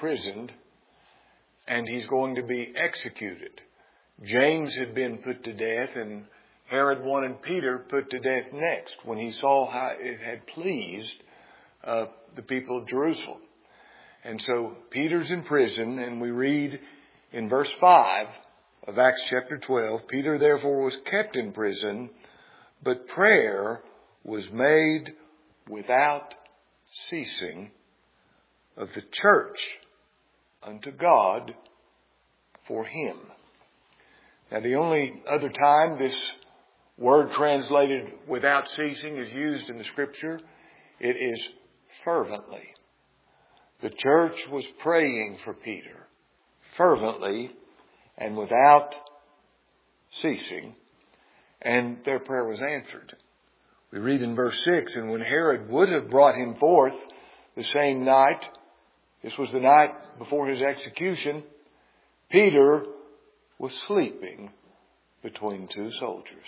imprisoned and he's going to be executed. James had been put to death, and Herod wanted Peter put to death next when he saw how it had pleased the people of Jerusalem. And so Peter's in prison, and we read in verse 5 of Acts chapter 12, Peter therefore was kept in prison, but prayer was made without ceasing of the church unto God for him. Now, the only other time this word translated without ceasing is used in the Scripture, it is fervently. The church was praying for Peter fervently and without ceasing, and their prayer was answered. We read in verse 6, and when Herod would have brought him forth the same night, this was the night before his execution, Peter was sleeping between two soldiers.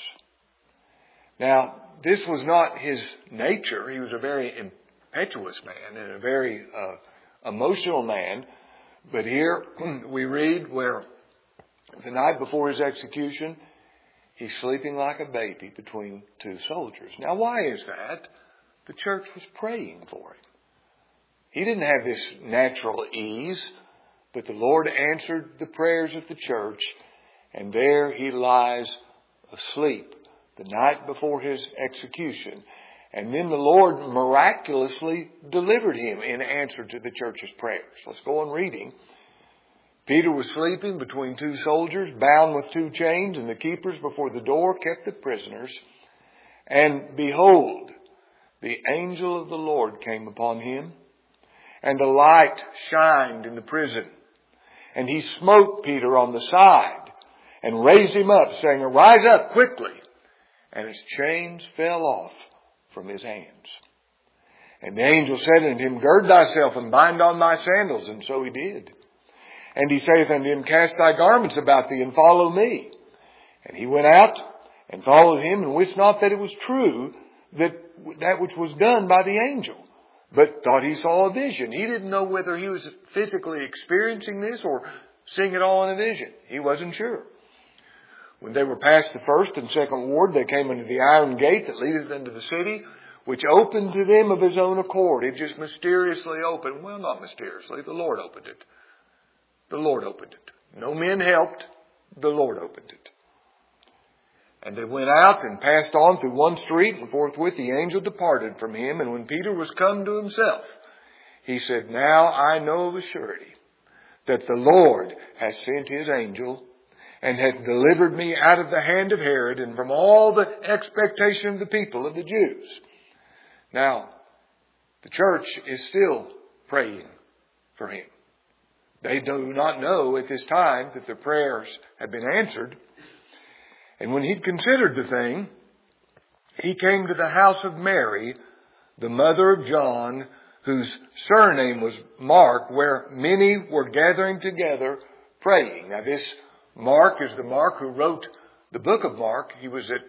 Now, this was not his nature. He was a very impetuous man and a very emotional man. But here we read where the night before his execution, he's sleeping like a baby between two soldiers. Now, why is that? The church was praying for him. He didn't have this natural ease, but the Lord answered the prayers of the church, and there he lies asleep the night before his execution. And then the Lord miraculously delivered him in answer to the church's prayers. Let's go on reading. Peter was sleeping between two soldiers, bound with two chains, and the keepers before the door kept the prisoners. And behold, the angel of the Lord came upon him, and a light shined in the prison. And he smote Peter on the side and raised him up, saying, Arise up quickly. And his chains fell off from his hands. And the angel said unto him, Gird thyself and bind on thy sandals. And so he did. And he saith unto him, Cast thy garments about thee and follow me. And he went out and followed him, and wist not that it was true that which was done by the angel, but thought he saw a vision. He didn't know whether he was physically experiencing this or seeing it all in a vision. He wasn't sure. When they were past the first and second ward, they came unto the iron gate that leadeth into the city, which opened to them of his own accord. It just mysteriously opened. Well, not mysteriously. The Lord opened it. The Lord opened it. No men helped. The Lord opened it. And they went out and passed on through one street, and forthwith the angel departed from him. And when Peter was come to himself, he said, Now I know of a surety that the Lord has sent his angel and hath delivered me out of the hand of Herod and from all the expectation of the people of the Jews. Now, the church is still praying for him. They do not know at this time that their prayers have been answered. And when he'd considered the thing, he came to the house of Mary, the mother of John, whose surname was Mark, where many were gathering together praying. Now this Mark is the Mark who wrote the book of Mark. He was at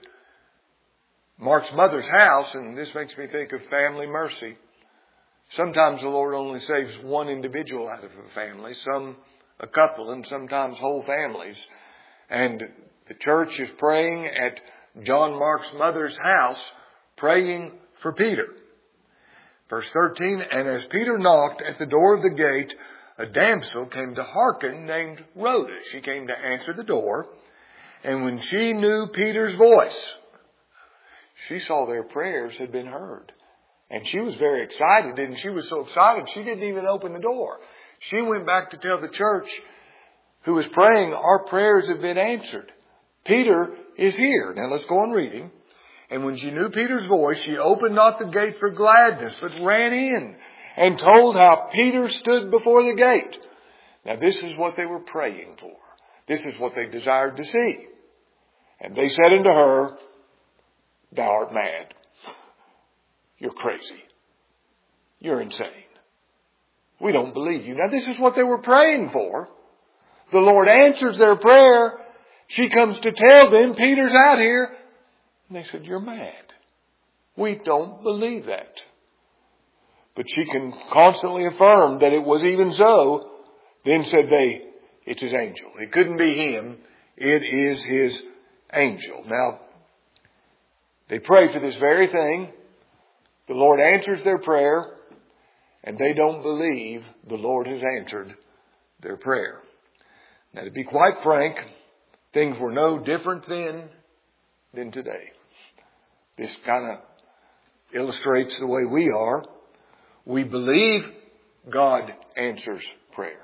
Mark's mother's house, and this makes me think of family mercy. Sometimes the Lord only saves one individual out of a family, some a couple, and sometimes whole families. And the church is praying at John Mark's mother's house, praying for Peter. Verse 13, And as Peter knocked at the door of the gate, a damsel came to hearken named Rhoda. She came to answer the door. And when she knew Peter's voice, she saw their prayers had been heard. And she was very excited, and she was so excited she didn't even open the door. She went back to tell the church who was praying, Our prayers have been answered. Peter is here. Now let's go on reading. And when she knew Peter's voice, she opened not the gate for gladness, but ran in and told how Peter stood before the gate. Now this is what they were praying for. This is what they desired to see. And they said unto her, Thou art mad. You're crazy. You're insane. We don't believe you. Now this is what they were praying for. The Lord answers their prayer. She comes to tell them, Peter's out here. And they said, You're mad. We don't believe that. But she can constantly affirm that it was even so Then said they, it's his angel. It couldn't be him. It is his angel. Now, they pray for this very thing. The Lord answers their prayer, and they don't believe the Lord has answered their prayer. Now, to be quite frank, things were no different then than today. This kind of illustrates the way we are. We believe God answers prayer.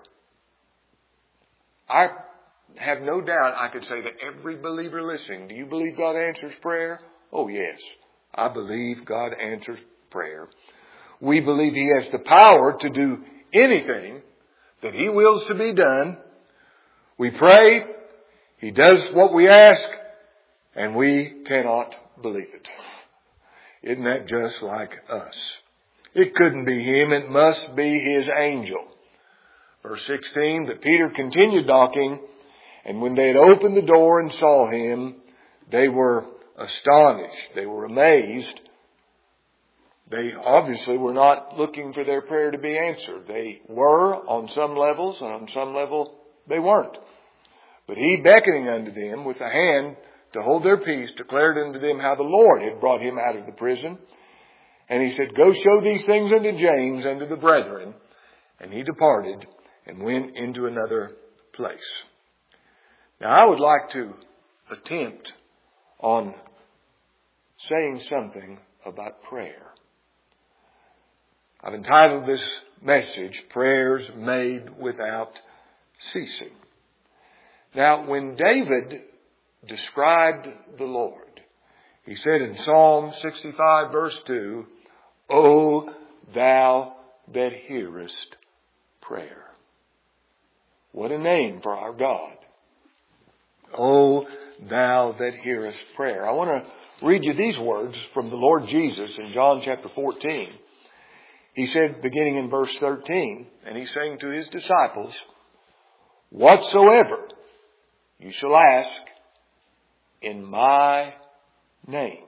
I have no doubt I could say to every believer listening, do you believe God answers prayer? Oh, yes. I believe God answers prayer. We believe He has the power to do anything that He wills to be done. We pray, He does what we ask, and we cannot believe it. Isn't that just like us? It couldn't be Him. It must be His angel. Verse 16, that Peter continued knocking, and when they had opened the door and saw him, they were astonished. They were amazed. They obviously were not looking for their prayer to be answered. They were on some levels, and on some level they weren't. But he, beckoning unto them with a hand to hold their peace, declared unto them how the Lord had brought him out of the prison. And he said, go show these things unto James and to the brethren. And he departed and went into another place. Now, I would like to attempt on saying something about prayer. I've entitled this message, Prayers Made Without Ceasing. Now, when David described the Lord, he said in Psalm 65 verse 2, O thou that hearest prayer. What a name for our God. O thou that hearest prayer. I want to read you these words from the Lord Jesus in John chapter 14. He said, beginning in verse 13, and he's saying to his disciples, whatsoever you shall ask in my name,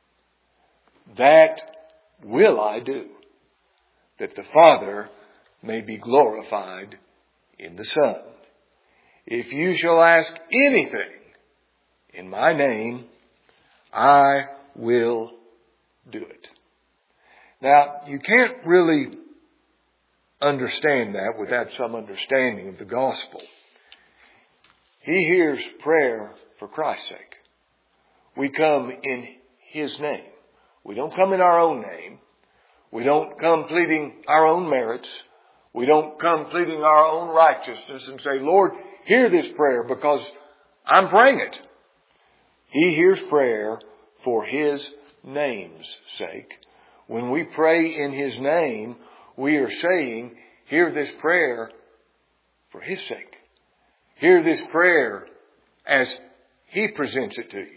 that will I do, that the Father may be glorified in the Son. If you shall ask anything in my name, I will do it. Now, you can't really understand that without some understanding of the gospel. He hears prayer for Christ's sake. We come in His name. We don't come in our own name. We don't come pleading our own merits. We don't come pleading our own righteousness and say, Lord, hear this prayer because I'm praying it. He hears prayer for His name's sake. When we pray in His name, we are saying, hear this prayer for His sake. Hear this prayer as He presents it to you.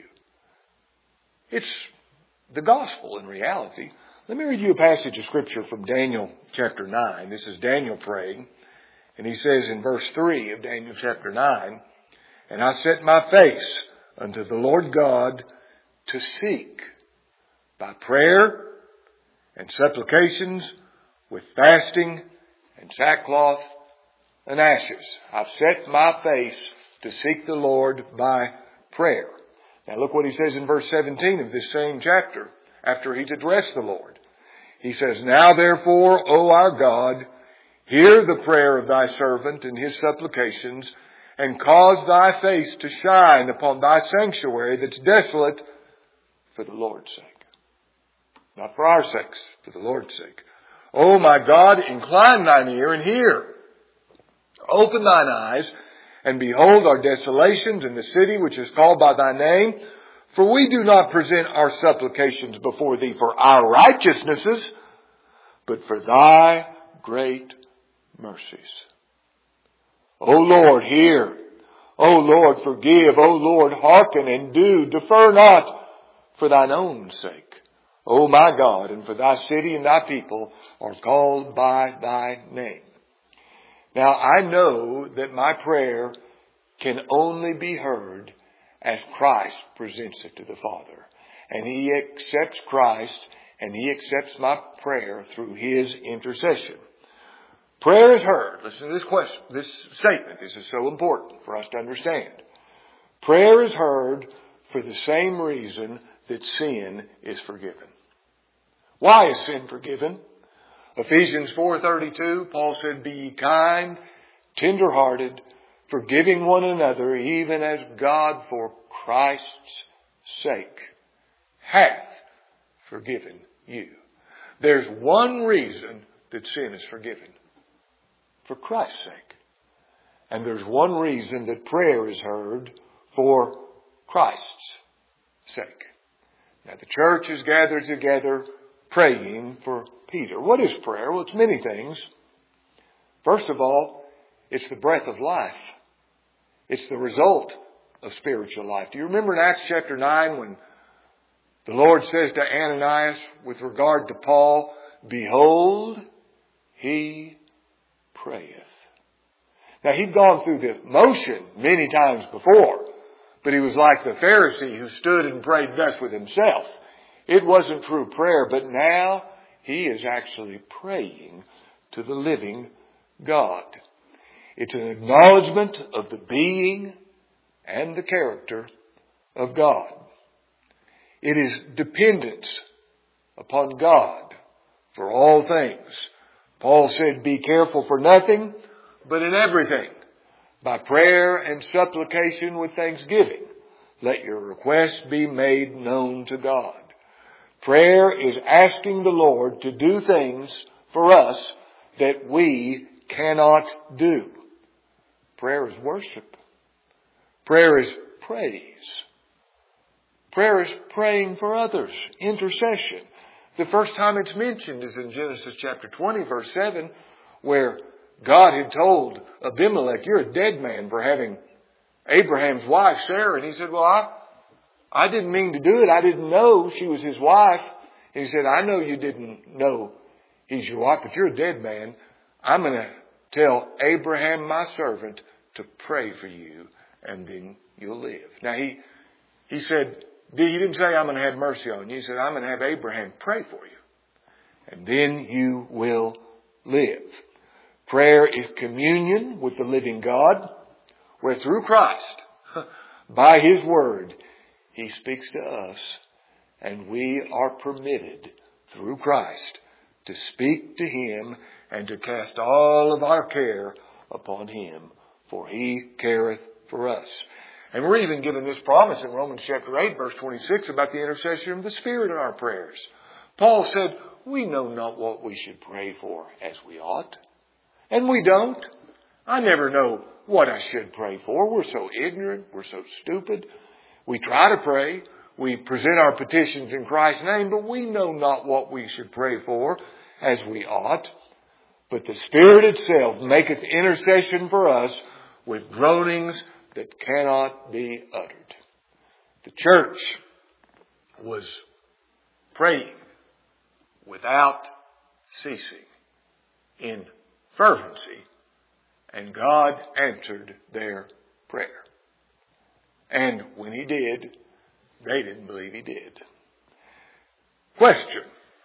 It's the gospel in reality. Let me read you a passage of Scripture from Daniel chapter 9. This is Daniel praying. And he says in verse 3 of Daniel chapter 9, and I set my face unto the Lord God to seek by prayer and supplications with fasting and sackcloth and ashes. I've set my face to seek the Lord by prayer. Now look what he says in verse 17 of this same chapter after he's addressed the Lord. He says, now therefore, O our God, hear the prayer of thy servant and his supplications, and cause thy face to shine upon thy sanctuary that's desolate for the Lord's sake. Not for our sakes, for the Lord's sake. O my God, incline thine ear and hear. Open thine eyes and behold our desolations in the city which is called by thy name. For we do not present our supplications before thee for our righteousnesses, but for thy great mercies. O Lord, hear. O Lord, forgive. O Lord, hearken and do. Defer not for thine own sake. O my God, and for thy city and thy people are called by thy name. Now I know that my prayer can only be heard as Christ presents it to the Father. And He accepts Christ and He accepts my prayer through His intercession. Prayer is heard. Listen to this question, this statement. This is so important for us to understand. Prayer is heard for the same reason that sin is forgiven. Why is sin forgiven? Ephesians 4:32, Paul said, "Be ye kind, tender-hearted, forgiving one another, even as God for Christ's sake hath forgiven you." There's one reason that sin is forgiven. For Christ's sake. And there's one reason that prayer is heard, for Christ's sake. Now the church is gathered together praying for Peter. What is prayer? Well, it's many things. First of all, it's the breath of life. It's the result of spiritual life. Do you remember in Acts chapter 9 when the Lord says to Ananias with regard to Paul, "Behold, he prayeth." Now he'd gone through the motion many times before, but he was like the Pharisee who stood and prayed thus with himself. It wasn't true prayer, but now he is actually praying to the living God. It's an acknowledgement of the being and the character of God. It is dependence upon God for all things. Paul said, "Be careful for nothing, but in everything, by prayer and supplication with thanksgiving, let your requests be made known to God." Prayer is asking the Lord to do things for us that we cannot do. Prayer is worship. Prayer is praise. Prayer is praying for others, intercession. The first time it's mentioned is in Genesis chapter 20, verse 7, where God had told Abimelech, "You're a dead man for having Abraham's wife, Sarah." And he said, "Well, I didn't mean to do it. I didn't know she was his wife." And he said, "I know you didn't know he's your wife, but you're a dead man. I'm going to tell Abraham, my servant, to pray for you, and then you'll live." Now, he said, he didn't say, "I'm going to have mercy on you." He said, "I'm going to have Abraham pray for you, and then you will live." Prayer is communion with the living God, where through Christ, by His Word, He speaks to us, and we are permitted through Christ to speak to Him and to cast all of our care upon Him, for He careth for us. And we're even given this promise in Romans chapter 8, verse 26 about the intercession of the Spirit in our prayers. Paul said, "We know not what we should pray for as we ought." And we don't. I never know what I should pray for. We're so ignorant. We're so stupid. We try to pray. We present our petitions in Christ's name, but we know not what we should pray for as we ought. But the Spirit itself maketh intercession for us with groanings that cannot be uttered. The church was praying without ceasing in fervency, and God answered their prayer. And when He did, they didn't believe He did. Question.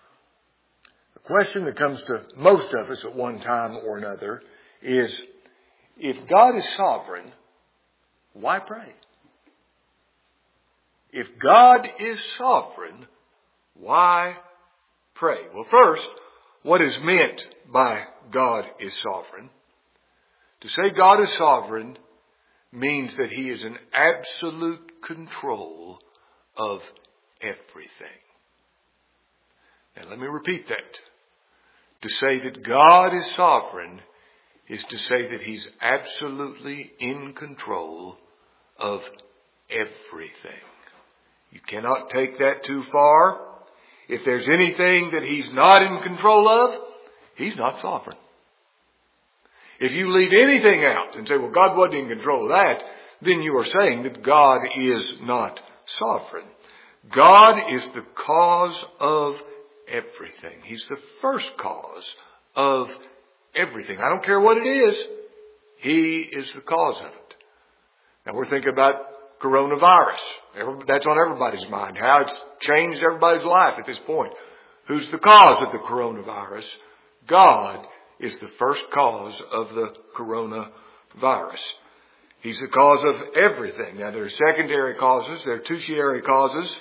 The question that comes to most of us at one time or another is, if God is sovereign, why pray? If God is sovereign, why pray? Well, first, what is meant by God is sovereign? To say God is sovereign means that He is in absolute control of everything. Now let me repeat that. To say that God is sovereign is to say that He's absolutely in control of everything. You cannot take that too far. If there's anything that He's not in control of, He's not sovereign. If you leave anything out and say, "Well, God wasn't in control of that," then you are saying that God is not sovereign. God is the cause of everything. He's the first cause of everything. I don't care what it is. He is the cause of it. Now we're thinking about coronavirus. That's on everybody's mind. How it's changed everybody's life at this point. Who's the cause of the coronavirus? God is the first cause of the coronavirus. He's the cause of everything. Now, there are secondary causes, there are tertiary causes,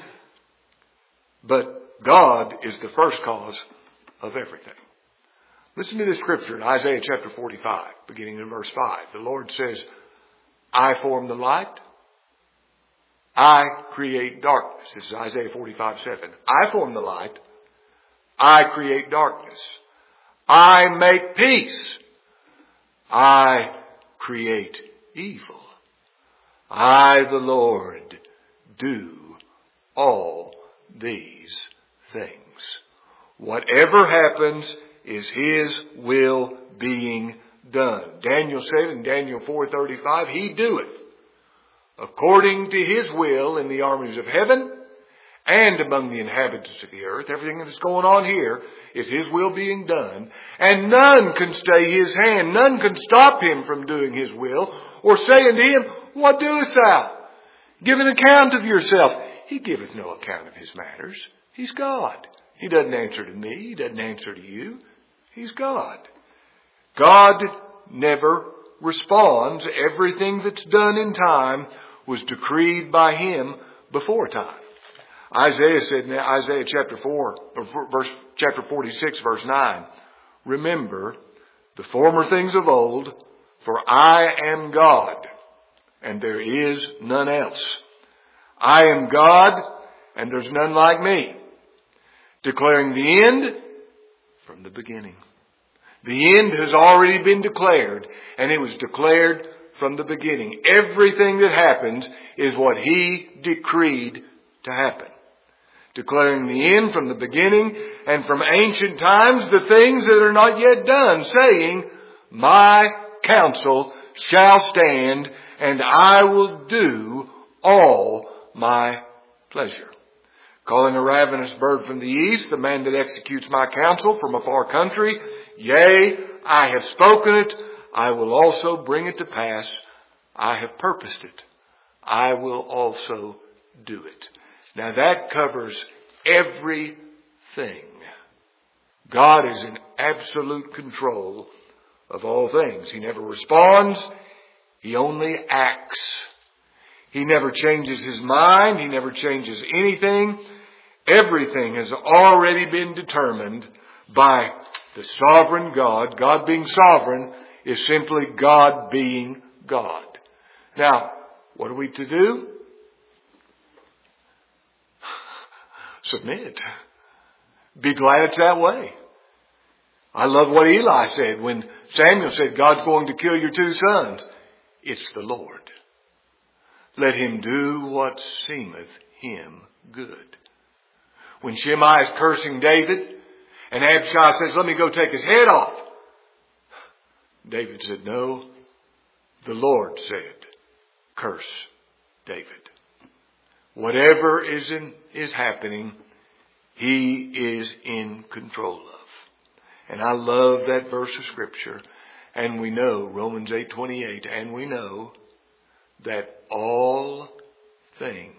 but God is the first cause of everything. Listen to this scripture in Isaiah chapter 45, beginning in verse 5. The Lord says, I form the light. I create darkness. This is Isaiah 45:7. I form the light. I create darkness. I make peace. I create evil. I, the Lord, do all these things. Whatever happens is His will being done. Daniel said in Daniel 4:35, He doeth according to His will in the armies of heaven and among the inhabitants of the earth. Everything that's going on here is His will being done. And none can stay His hand. None can stop Him from doing His will or say unto Him, What doest thou? Give an account of yourself. He giveth no account of His matters. He's God. He doesn't answer to me. He doesn't answer to you. He's God. God never responds. Everything that's done in time was decreed by Him before time. Isaiah said in Isaiah chapter 46, verse 9, Remember the former things of old, for I am God, and there is none else. I am God, and there's none like me, declaring the end from the beginning. The end has already been declared, and it was declared from the beginning. Everything that happens is what He decreed to happen. Declaring the end from the beginning, and from ancient times the things that are not yet done, saying, My counsel shall stand, and I will do all my pleasure. Calling a ravenous bird from the east, the man that executes my counsel from a far country. Yea, I have spoken it. I will also bring it to pass. I have purposed it. I will also do it. Now that covers everything. God is in absolute control of all things. He never responds. He only acts. He never changes His mind. He never changes anything. Everything has already been determined by the sovereign God. God being sovereign is simply God being God. Now, what are we to do? Submit. Be glad it's that way. I love what Eli said when Samuel said, God's going to kill your two sons. It's the Lord. Let Him do what seemeth Him good. When Shimei is cursing David, and Abishai says, let me go take his head off. David said, no, the Lord said, curse David. Whatever is happening, He is in control of. And I love that verse of Scripture. And we know, Romans 8:28, and we know that all things.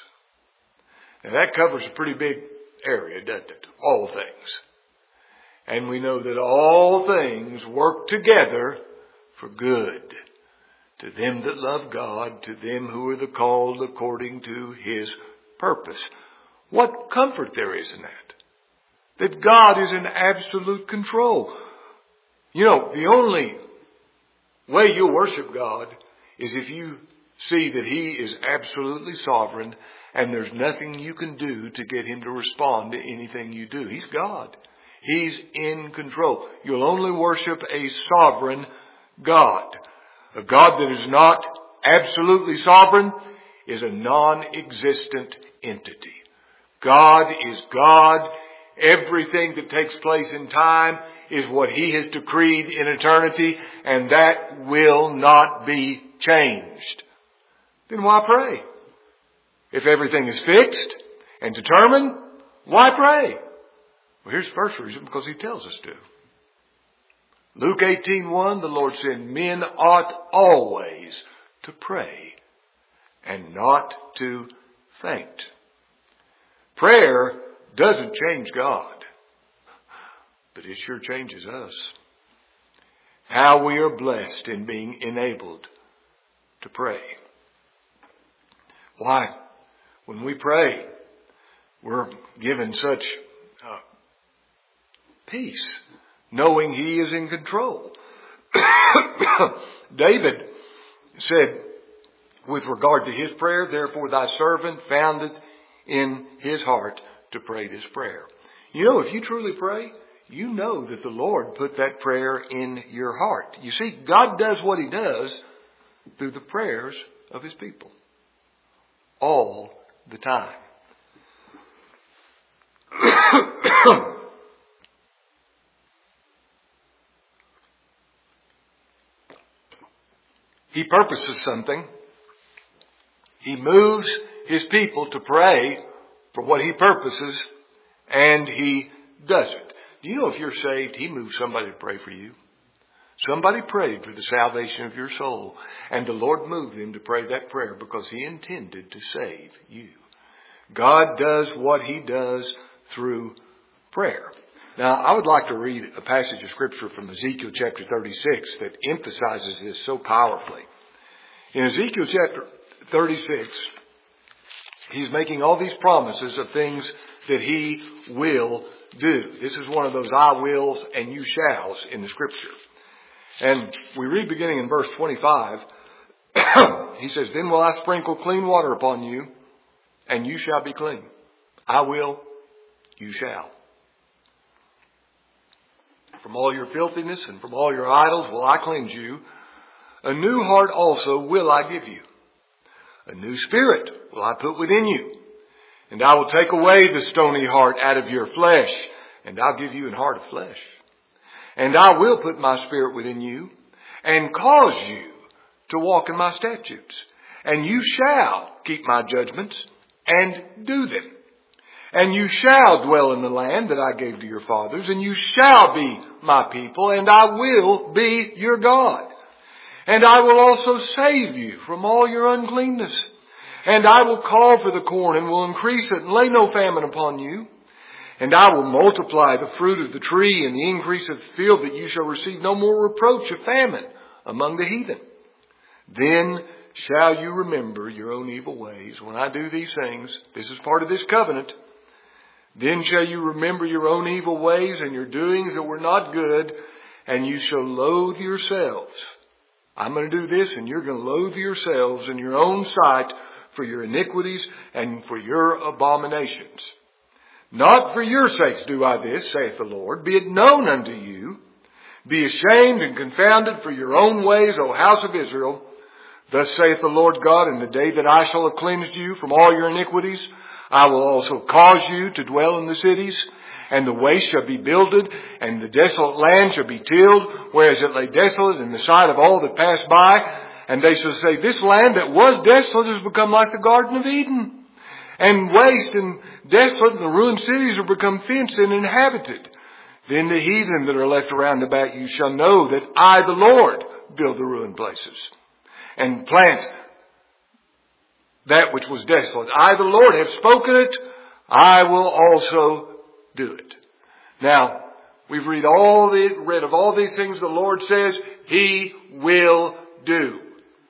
Now that covers a pretty big area, doesn't it? All things. And we know that all things work together for good to them that love God, to them who are the called according to His purpose. What comfort there is in that. That God is in absolute control. You know, the only way you'll worship God is if you see that He is absolutely sovereign and there's nothing you can do to get Him to respond to anything you do. He's God. He's in control. You'll only worship a sovereign God. A God that is not absolutely sovereign is a non-existent entity. God is God. Everything that takes place in time is what He has decreed in eternity, and that will not be changed. Then why pray? If everything is fixed and determined, why pray? Well, here's the first reason, because He tells us to. Luke 18:1, the Lord said, men ought always to pray and not to faint. Prayer doesn't change God, but it sure changes us. How we are blessed in being enabled to pray. Why? When we pray, we're given such peace, knowing He is in control. David said, with regard to his prayer, therefore thy servant found it in his heart to pray this prayer. You know, if you truly pray, you know that the Lord put that prayer in your heart. You see, God does what He does through the prayers of His people. All the time. He purposes something. He moves His people to pray for what He purposes, and He does it. Do you know if you're saved, He moves somebody to pray for you? Somebody prayed for the salvation of your soul, and the Lord moved them to pray that prayer because He intended to save you. God does what He does through prayer. Now, I would like to read a passage of Scripture from Ezekiel chapter 36 that emphasizes this so powerfully. In Ezekiel chapter 36, He's making all these promises of things that He will do. This is one of those I wills and you shalls in the Scripture. And we read beginning in verse 25, He says, Then will I sprinkle clean water upon you, and you shall be clean. I will, you shall. From all your filthiness and from all your idols will I cleanse you. A new heart also will I give you. A new spirit will I put within you. And I will take away the stony heart out of your flesh, and I'll give you an heart of flesh. And I will put my spirit within you, and cause you to walk in my statutes. And you shall keep my judgments, and do them. And you shall dwell in the land that I gave to your fathers, and you shall be my people, and I will be your God. And I will also save you from all your uncleanness. And I will call for the corn, and will increase it, and lay no famine upon you. And I will multiply the fruit of the tree and the increase of the field, that you shall receive no more reproach of famine among the heathen. Then shall you remember your own evil ways. When I do these things, this is part of this covenant. Then shall you remember your own evil ways and your doings that were not good, and you shall loathe yourselves. I'm going to do this, and you're going to loathe yourselves in your own sight for your iniquities and for your abominations. Not for your sakes do I this, saith the Lord. Be it known unto you. Be ashamed and confounded for your own ways, O house of Israel. Thus saith the Lord God, in the day that I shall have cleansed you from all your iniquities, I will also cause you to dwell in the cities, and the waste shall be builded, and the desolate land shall be tilled, whereas it lay desolate in the sight of all that pass by. And they shall say, This land that was desolate has become like the Garden of Eden. And waste and desolate, and the ruined cities are become fenced and inhabited. Then the heathen that are left around about you shall know that I, the Lord, build the ruined places, and plant that which was desolate. I, the Lord, have spoken it. I will also do it. Now, we've read of all these things the Lord says He will do.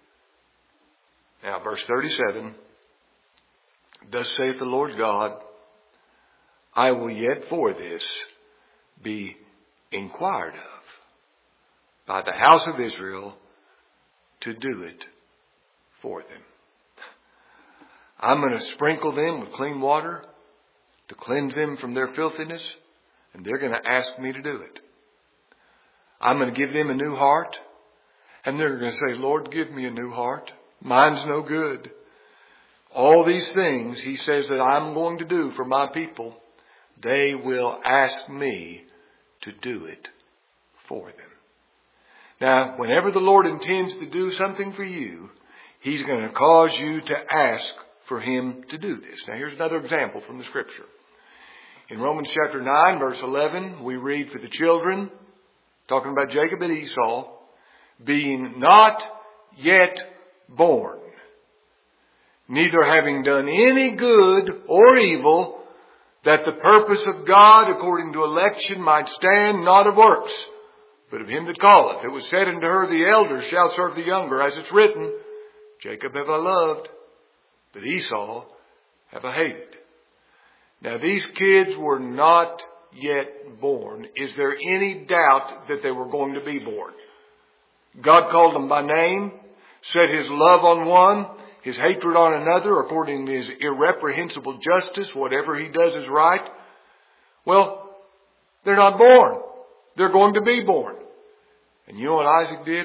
Now, verse 37. Thus saith the Lord God, I will yet for this be inquired of by the house of Israel to do it for them. I'm going to sprinkle them with clean water to cleanse them from their filthiness, and they're going to ask me to do it. I'm going to give them a new heart, and they're going to say, Lord, give me a new heart. Mine's no good. All these things He says that I'm going to do for my people, they will ask me to do it for them. Now, whenever the Lord intends to do something for you, He's going to cause you to ask for Him to do this. Now, here's another example from the Scripture. In Romans chapter 9, verse 11, we read for the children, talking about Jacob and Esau, being not yet born, neither having done any good or evil, that the purpose of God according to election might stand, not of works, but of him that calleth. It was said unto her, the elders shall serve the younger, as it's written, Jacob have I loved, but Esau have I hated. Now these kids were not yet born. Is there any doubt that they were going to be born? God called them by name, set his love on one, his hatred on another, according to his irreprehensible justice. Whatever he does is right. Well, they're not born. They're going to be born. And you know what Isaac did?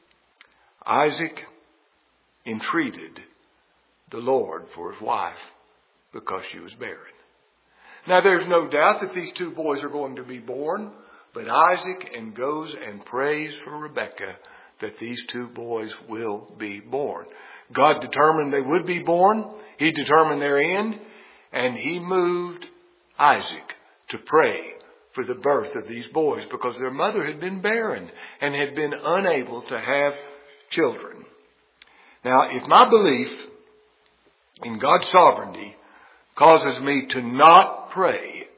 Isaac entreated the Lord for his wife because she was barren. Now there's no doubt that these two boys are going to be born, but Isaac goes and prays for Rebekah that these two boys will be born. God determined they would be born. He determined their end, and he moved Isaac to pray for the birth of these boys because their mother had been barren and had been unable to have children. Now, if my belief in God's sovereignty causes me to not pray,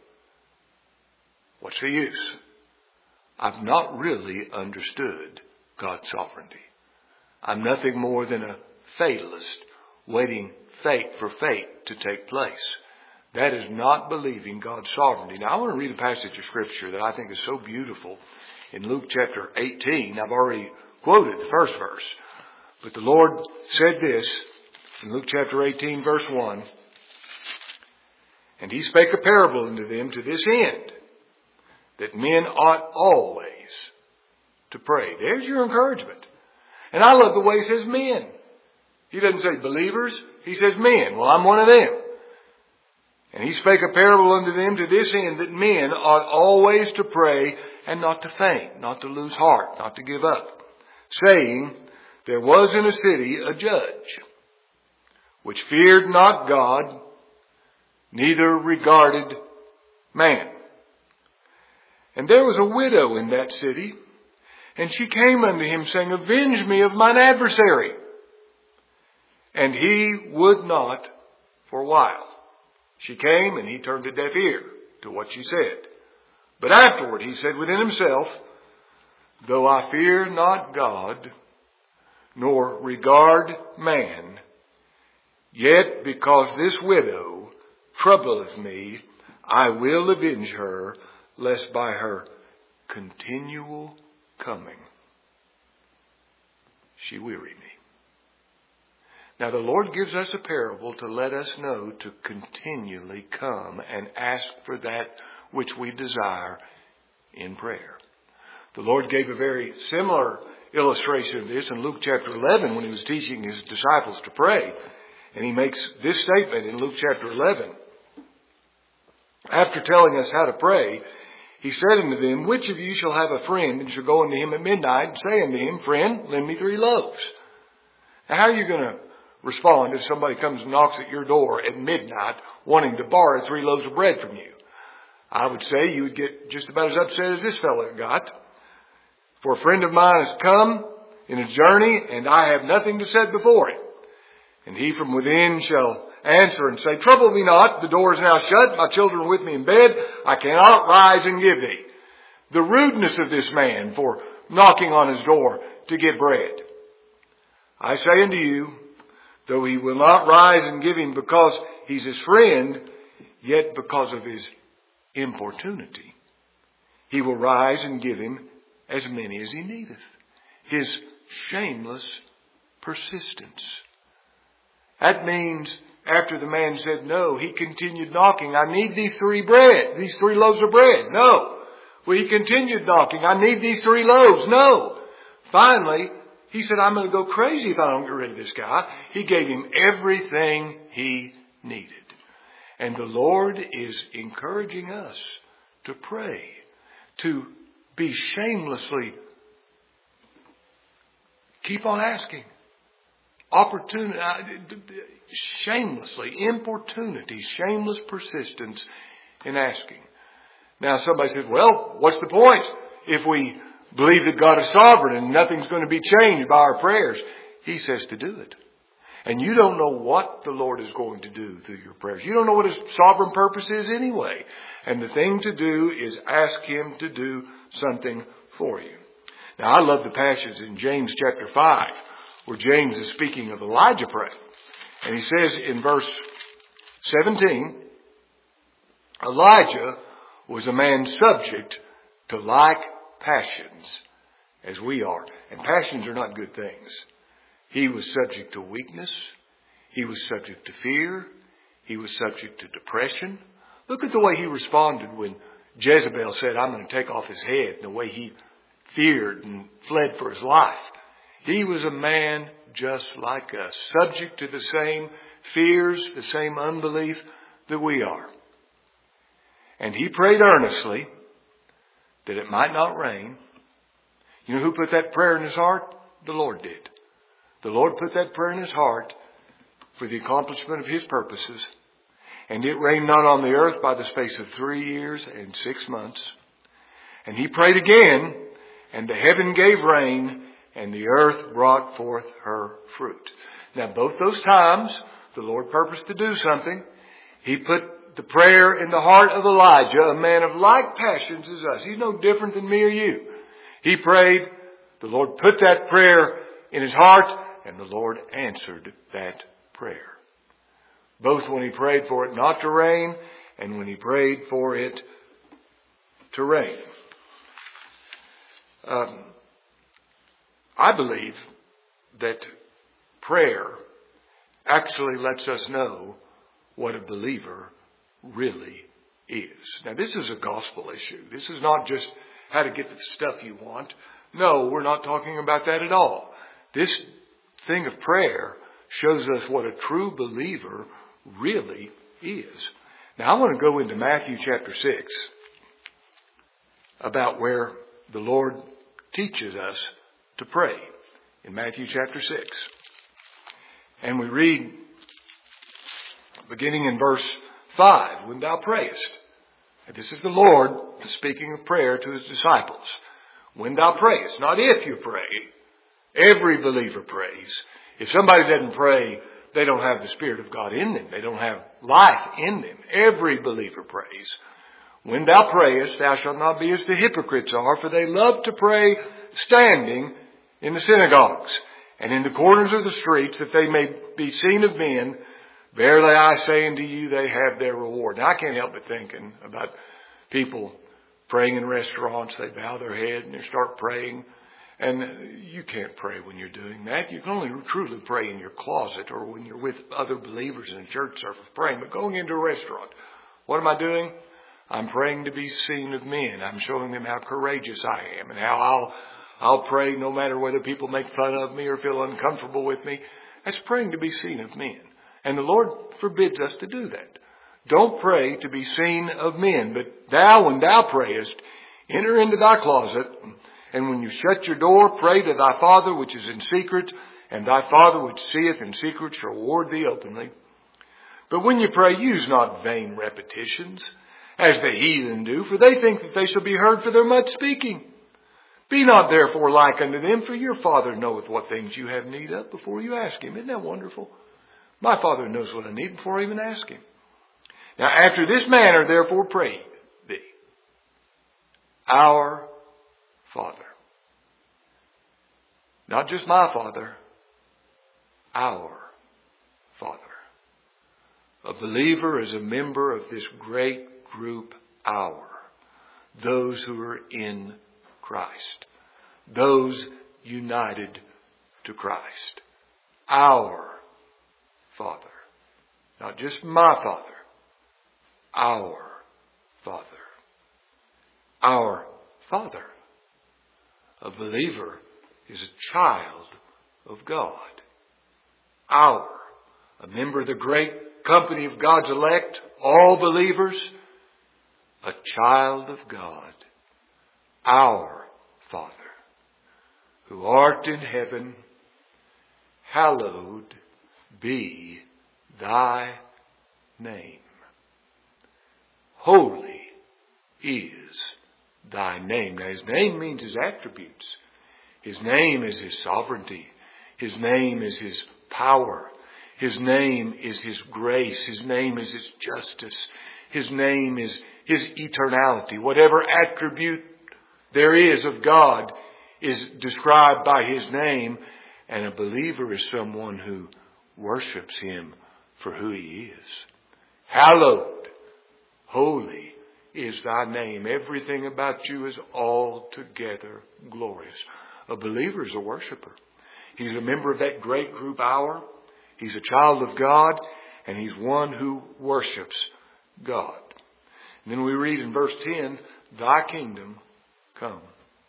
what's the use? I've not really understood God's sovereignty. I'm nothing more than a fatalist waiting for fate to take place. That is not believing God's sovereignty. Now I want to read a passage of Scripture that I think is so beautiful in Luke chapter 18. I've already quoted the first verse. But the Lord said this in Luke chapter 18 verse 1. And he spake a parable unto them to this end, that men ought always to pray. There's your encouragement. And I love the way he says men. He doesn't say believers. He says men. Well, I'm one of them. And he spake a parable unto them to this end, that men ought always to pray and not to faint, not to lose heart, not to give up. Saying, there was in a city a judge, which feared not God, neither regarded man. And there was a widow in that city, and she came unto him, saying, avenge me of mine adversary. And he would not for a while. She came, and he turned a deaf ear to what she said. But afterward he said within himself, though I fear not God, nor regard man, yet because this widow troubleth me, I will avenge her, lest by her continual coming she weary me. Now the Lord gives us a parable to let us know to continually come and ask for that which we desire in prayer. The Lord gave a very similar illustration of this in Luke chapter 11 when he was teaching his disciples to pray. And he makes this statement in Luke chapter 11. After telling us how to pray, he said unto them, which of you shall have a friend and shall go unto him at midnight and say unto him, friend, lend me 3 loaves. Now how are you going to respond if somebody comes and knocks at your door at midnight wanting to borrow 3 loaves of bread from you? I would say you would get just about as upset as this fellow got. For a friend of mine has come in a journey, and I have nothing to set before him. And he from within shall answer and say, trouble me not, the door is now shut, my children are with me in bed, I cannot rise and give thee. The rudeness of this man for knocking on his door to get bread. I say unto you, though he will not rise and give him because he's his friend, yet because of his importunity, he will rise and give him as many as he needeth. His shameless persistence. That means after the man said no, he continued knocking. I need these 3 loaves of bread. No. Well, he continued knocking. I need these 3 loaves. No. Finally, he said, I'm going to go crazy if I don't get rid of this guy. He gave him everything he needed. And the Lord is encouraging us to pray, to be shamelessly, keep on asking. Shamelessly, importunity, shameless persistence in asking. Now somebody says, well, what's the point? If we believe that God is sovereign and nothing's going to be changed by our prayers. He says to do it. And you don't know what the Lord is going to do through your prayers. You don't know what his sovereign purpose is anyway. And the thing to do is ask him to do something for you. Now, I love the passage in James chapter 5 where James is speaking of Elijah praying. And he says in verse 17, Elijah was a man subject to like passions as we are. And passions are not good things. He was subject to weakness. He was subject to fear. He was subject to depression. Look at the way he responded when Jezebel said, I'm going to take off his head, and the way he feared and fled for his life. He was a man just like us, subject to the same fears, the same unbelief that we are. And he prayed earnestly that it might not rain. You know who put that prayer in his heart? The Lord did. The Lord put that prayer in his heart for the accomplishment of his purposes. And it rained not on the earth by the space of 3 years and 6 months. And he prayed again, and the heaven gave rain, and the earth brought forth her fruit. Now, both those times, the Lord purposed to do something. He put the prayer in the heart of Elijah, a man of like passions as us. He's no different than me or you. He prayed. The Lord put that prayer in his heart, and the Lord answered that prayer. Both when he prayed for it not to rain and when he prayed for it to rain. I believe that prayer actually lets us know what a believer really is. Now, this is a gospel issue. This is not just how to get the stuff you want. No, we're not talking about that at all. This thing of prayer shows us what a true believer really is. Now, I want to go into Matthew chapter 6 about where the Lord teaches us to pray. In Matthew chapter 6. And we read, beginning in verse 5, when thou prayest. And this is the Lord speaking of prayer to his disciples. When thou prayest, not if you pray. Every believer prays. If somebody doesn't pray, they don't have the Spirit of God in them. They don't have life in them. Every believer prays. When thou prayest, thou shalt not be as the hypocrites are, for they love to pray standing in the synagogues and in the corners of the streets, that they may be seen of men. Verily I say unto you, they have their reward. Now, I can't help but thinking about people praying in restaurants. They bow their head and they start praying. And you can't pray when you're doing that. You can only truly pray in your closet or when you're with other believers in a church service praying. But going into a restaurant, what am I doing? I'm praying to be seen of men. I'm showing them how courageous I am and how I'll pray no matter whether people make fun of me or feel uncomfortable with me. That's praying to be seen of men. And the Lord forbids us to do that. Don't pray to be seen of men, but thou, when thou prayest, enter into thy closet, and when you shut your door, pray to thy Father which is in secret, and thy Father which seeth in secret shall reward thee openly. But when you pray, use not vain repetitions, as the heathen do, for they think that they shall be heard for their much speaking. Be not therefore like unto them, for your Father knoweth what things you have need of before you ask him. Isn't that wonderful? My Father knows what I need before I even ask him. Now, after this manner, therefore, pray thee, our Father. Not just my Father, our Father. A believer is a member of this great group, our. Those who are in Christ. Those united to Christ. Our Father. Not just my Father. Our Father. Our Father. A believer is a child of God. Our. A member of the great company of God's elect. All believers. A child of God. Our Father, who art in heaven, hallowed be thy name. Holy is thy name. Now, his name means his attributes. His name is his sovereignty. His name is his power. His name is his grace. His name is his justice. His name is his eternality. Whatever attribute there is of God, is described by His name, and a believer is someone who worships Him for who He is. Hallowed, holy is Thy name. Everything about You is altogether glorious. A believer is a worshiper. He's a member of that great group hour. He's a child of God, and he's one who worships God. And then we read in verse 10, Thy kingdom come.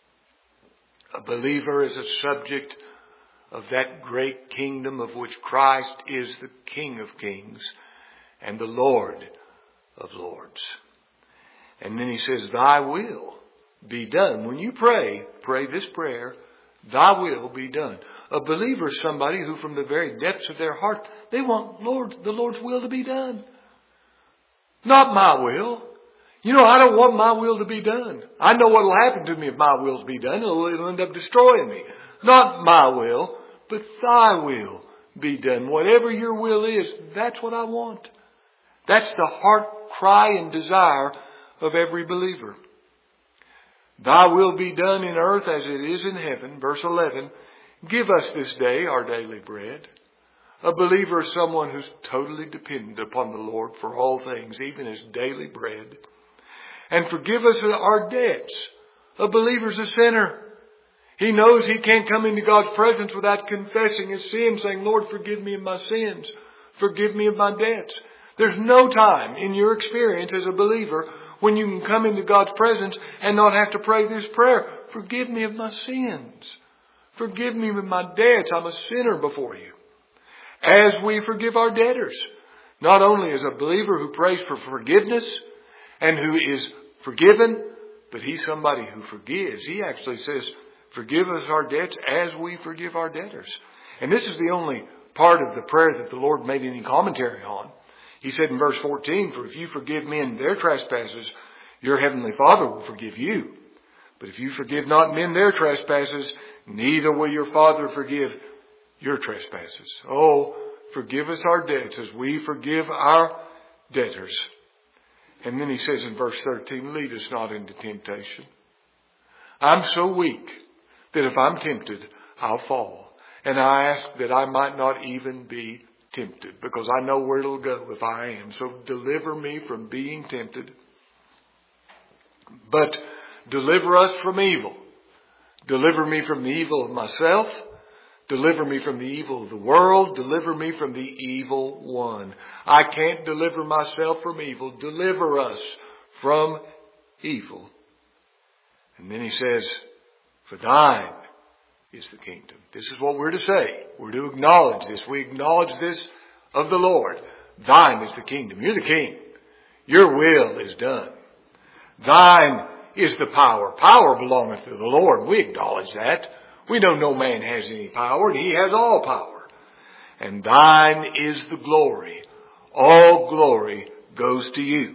A believer is a subject of that great kingdom of which Christ is the King of kings and the Lord of lords. And then he says, Thy will be done. When you pray this prayer, Thy will be done. A believer is somebody who from the very depths of their heart, they want the Lord's will to be done. Not my will. You know, I don't want my will to be done. I know what will happen to me if my will to be done. It'll end up destroying me. Not my will, but Thy will be done. Whatever Your will is, that's what I want. That's the heart cry and desire of every believer. Thy will be done in earth as it is in heaven. Verse 11, Give us this day our daily bread. A believer is someone who's totally dependent upon the Lord for all things, even his daily bread. And forgive us our debts. A believer's a sinner. He knows he can't come into God's presence without confessing his sins, saying, Lord, forgive me of my sins. Forgive me of my debts. There's no time in your experience as a believer when you can come into God's presence and not have to pray this prayer. Forgive me of my sins. Forgive me of my debts. I'm a sinner before You. As we forgive our debtors. Not only is a believer who prays for forgiveness and who is forgiven, but he's somebody who forgives. He actually says, forgive us our debts as we forgive our debtors. And this is the only part of the prayer that the Lord made any commentary on. He said in verse 14, For if you forgive men their trespasses, your heavenly Father will forgive you. But if you forgive not men their trespasses, neither will your Father forgive your trespasses. Oh, forgive us our debts as we forgive our debtors. And then he says in verse 13, Lead us not into temptation. I'm so weak that if I'm tempted, I'll fall. And I ask that I might not even be tempted, because I know where it'll go if I am. So deliver me from being tempted. But deliver us from evil. Deliver me from the evil of myself. Deliver me from the evil of the world. Deliver me from the evil one. I can't deliver myself from evil. Deliver us from evil. And then he says, For Thine is the kingdom. This is what we're to say. We're to acknowledge this. We acknowledge this of the Lord. Thine is the kingdom. You're the king. Your will is done. Thine is the power. Power belongeth to the Lord. We acknowledge that. We know no man has any power, and He has all power. And Thine is the glory. All glory goes to You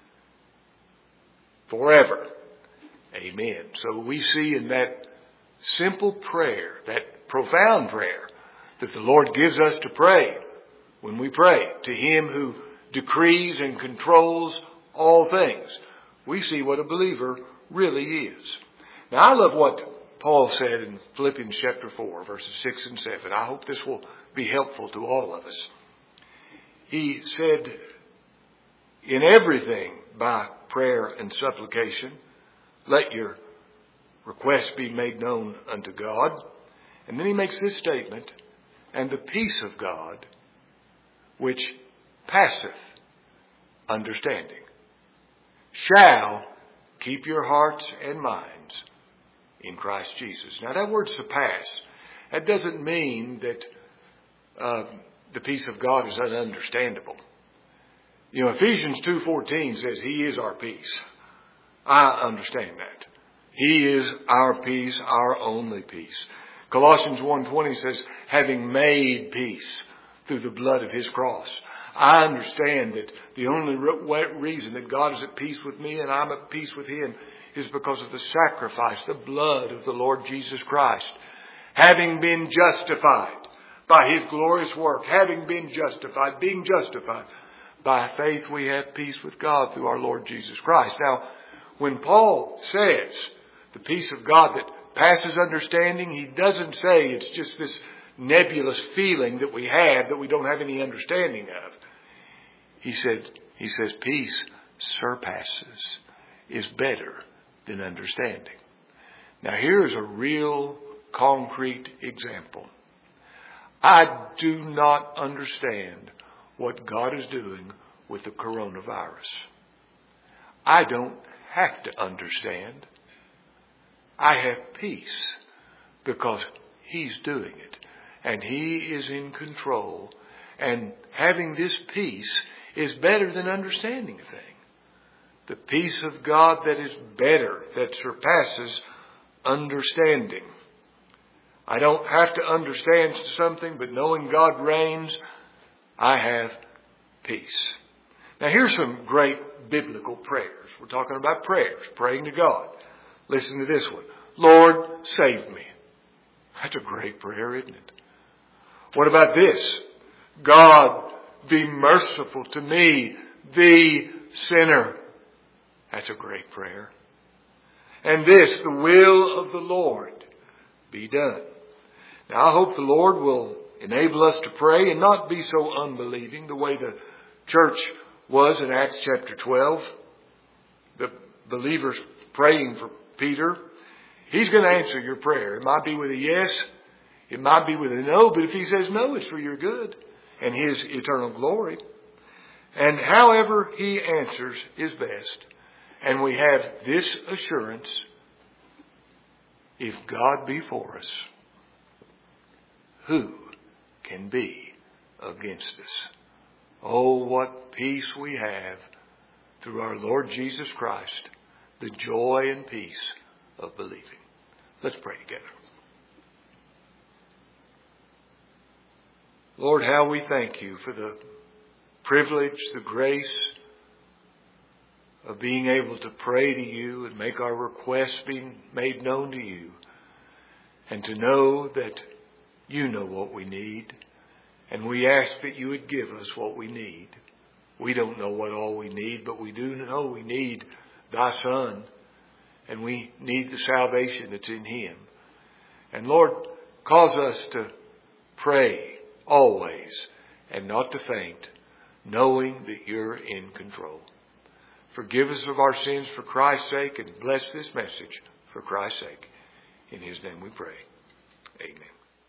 forever. Amen. So we see in that simple prayer, that profound prayer that the Lord gives us to pray when we pray to Him who decrees and controls all things. We see what a believer really is. Now I love what Paul said in Philippians chapter 4, verses 6 and 7. I hope this will be helpful to all of us. He said, In everything by prayer and supplication, let your requests be made known unto God. And then he makes this statement, And the peace of God, which passeth understanding, shall keep your hearts and minds in Christ Jesus. Now that word surpass, that doesn't mean that the peace of God is ununderstandable. You know, Ephesians 2:14 says He is our peace. I understand that. He is our peace, our only peace. Colossians 1:20 says, having made peace through the blood of His cross. I understand that the only reason that God is at peace with me and I'm at peace with Him is because of the sacrifice, the blood of the Lord Jesus Christ. Having been justified by His glorious work, having been justified, being justified, by faith we have peace with God through our Lord Jesus Christ. Now, when Paul says the peace of God that passes understanding, he doesn't say it's just this nebulous feeling that we have that we don't have any understanding of. He says peace surpasses, is better than understanding. Now here's a real concrete example. I do not understand what God is doing with the coronavirus. I don't have to understand. I have peace because He's doing it. And He is in control. And having this peace is better than understanding a thing. The peace of God that is better, that surpasses understanding. I don't have to understand something, but knowing God reigns, I have peace. Now here's some great biblical prayers. We're talking about prayers, praying to God. Listen to this one. Lord, save me. That's a great prayer, isn't it? What about this? God, be merciful to me, the sinner. That's a great prayer. And this, the will of the Lord be done. Now I hope the Lord will enable us to pray and not be so unbelieving the way the church was in Acts chapter 12. The believers praying for Peter. He's going to answer your prayer. It might be with a yes. It might be with a no. But if he says no, it's for your good and His eternal glory. And however He answers is best. And we have this assurance. If God be for us, who can be against us? Oh, what peace we have through our Lord Jesus Christ. The joy and peace of believing. Let's pray together. Lord, how we thank You for the privilege, the grace of being able to pray to You and make our requests being made known to You. And to know that You know what we need. And we ask that You would give us what we need. We don't know what all we need, but we do know we need Thy Son. And we need the salvation that's in Him. And Lord, cause us to pray always and not to faint, knowing that You're in control. Forgive us of our sins for Christ's sake and bless this message for Christ's sake. In His name we pray. Amen.